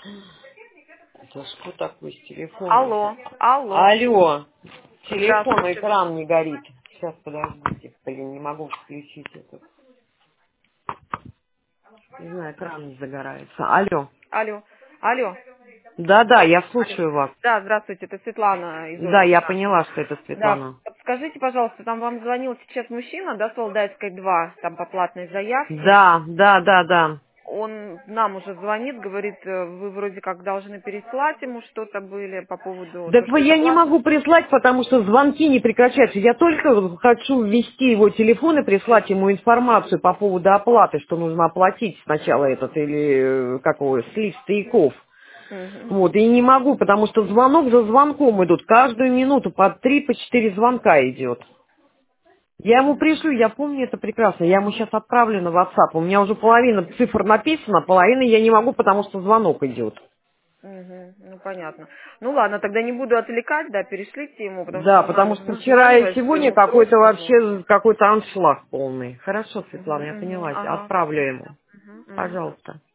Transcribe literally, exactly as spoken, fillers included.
Это что такое с телефоном? Алло, алло. Алло, телефон, Здравствуйте. экран не горит. Сейчас, подождите, блин, не могу включить это. Не знаю, экран не загорается. Алло. Алло, алло, Да-да, я алло. слушаю вас. Да, здравствуйте, это Светлана из Да, я офиса. поняла, что это Да, Светлана. скажите, пожалуйста, там вам звонил сейчас мужчина, да, с Валдайской два, там по платной заявке. Да, да, да, да. Он нам уже звонит, говорит, э, вы вроде как должны переслать ему что-то были по поводу Так то, вы- что я это не платно. могу прислать, потому что звонки не прекращаются. Я только хочу ввести его телефон и прислать ему информацию по поводу оплаты, что нужно оплатить сначала этот, или э, как его, слив стояков. Мгм. Вот, и не могу, потому что звонок за звонком идут. Каждую минуту по три, по четыре звонка идет. Я ему пришлю, я помню это прекрасно. Я ему сейчас отправлю на WhatsApp. У меня уже половина цифр написана, половина я не могу, потому что звонок идет. Мгм. Ну, понятно. Ну, ладно, тогда не буду отвлекать, да, перешлите ему, потому что Да, ему потому надо что вчера и названивать, что сегодня ему какой-то срочно, вот. вообще какой-то аншлаг полный. Хорошо, Светлана, Мгм, я мгм. поняла. Ага, Отправлю хорошо. ему. Мгм, мгм. Пожалуйста.